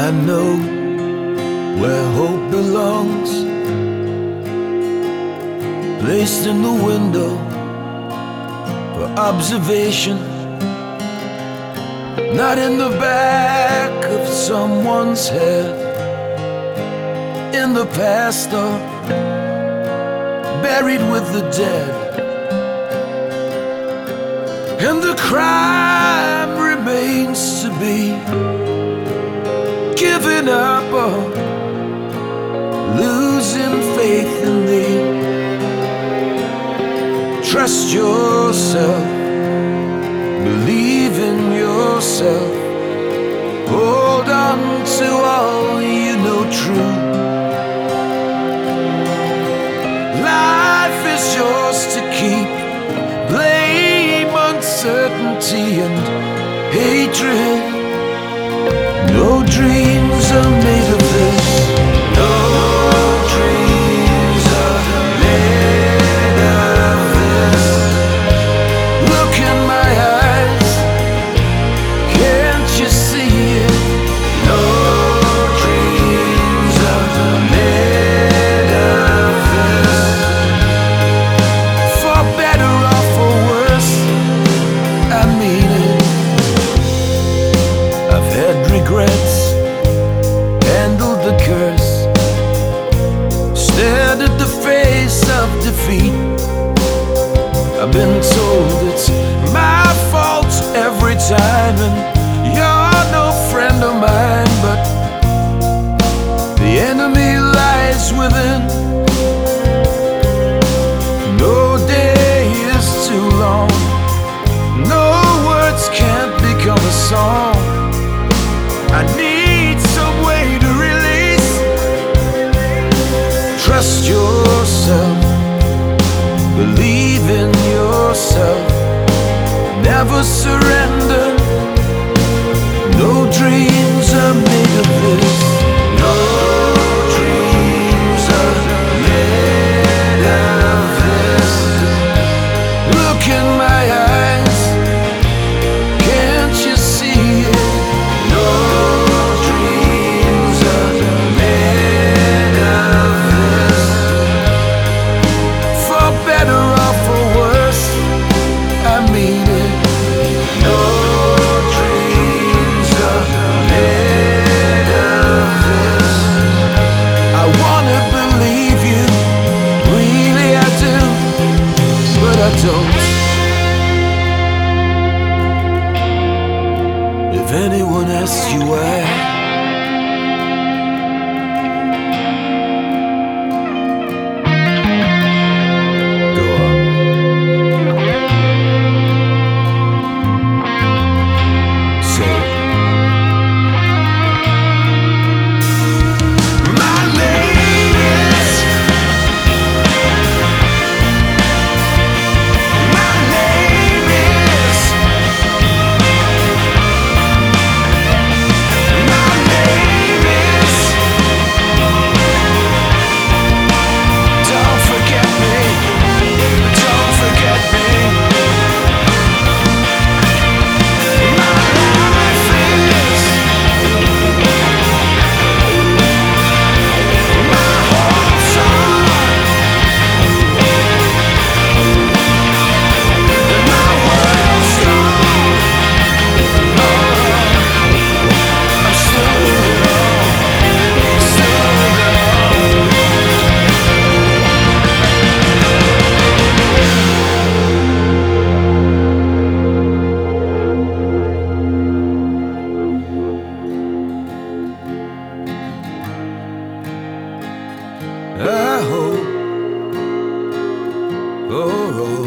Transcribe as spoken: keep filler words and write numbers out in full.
I know where hope belongs, placed in the window for observation, not in the back of someone's head, in the past or buried with the dead. And the crime remains to be giving up or losing faith in thee. Trust yourself, believe in yourself, hold on to all you know true. Life is yours to keep, blame uncertainty and hatred. No dreams are made of this. No dreams are made of this. Look in my eyes, can't you see it? No dreams are made of this. For better or for worse, I mean it. I've had regrets, handled the curse, stared at the face of defeat. I've been told it's my fault every time, and you're no friend of mine, but the enemy lies within. No day is too long, no words can't become a song. I need some way to release. Trust yourself, believe in yourself, never surrender. No dreams are made of this. No dreams are made of this. Look in my eyes, can't you see it? No dreams are made of this. For better or for worse, I mean it. No dreams are made of this. I wanna believe you, really I do, but I don't. If anyone asks you why, go on. Say it. My ladies, my ladies, my ladies, don't forget me, don't forget me. My life is my whole song, and my world's gone. I'm still alone, still alone. I hope, oh, oh.